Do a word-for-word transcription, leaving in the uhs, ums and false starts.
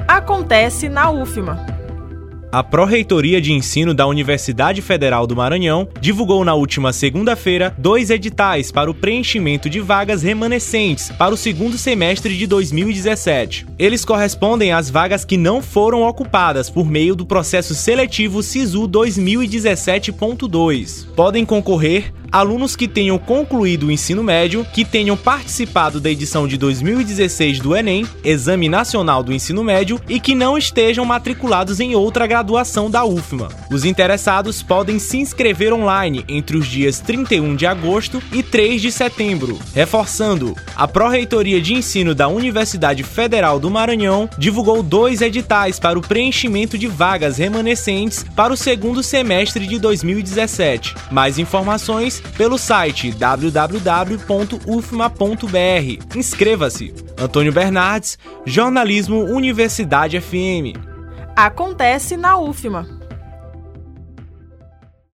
Acontece na U F M A. A Pró-Reitoria de Ensino da Universidade Federal do Maranhão divulgou na última segunda-feira dois editais para o preenchimento de vagas remanescentes para o segundo semestre de dois mil e dezessete. Eles correspondem às vagas que não foram ocupadas por meio do processo seletivo SISU dois mil e dezessete ponto dois. Podem concorrer alunos que tenham concluído o ensino médio, que tenham participado da edição de dois mil e dezesseis do Enem, Exame Nacional do Ensino Médio, e que não estejam matriculados em outra graduação da U F M A. Os interessados podem se inscrever online entre os dias trinta e um de agosto e três de setembro. Reforçando, a Pró-Reitoria de Ensino da Universidade Federal do Maranhão divulgou dois editais para o preenchimento de vagas remanescentes para o segundo semestre de dois mil e dezessete. Mais informações pelo site w w w ponto u f m a ponto b r. Inscreva-se. Antônio Bernardes, Jornalismo Universidade F M. Acontece na U F M A.